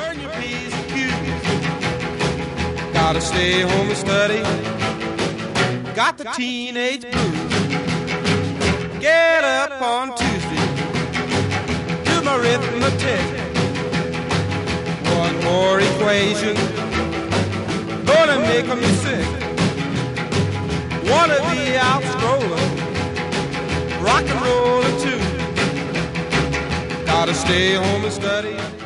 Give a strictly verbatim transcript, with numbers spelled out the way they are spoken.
burn your P's and Q's. Gotta stay home and study. Got the teenage blues. Get up on Tuesday, do my arithmetic. One more equation, gonna make me sick. Wanna be out strolling, rock and rollin' too. Gotta stay home and study.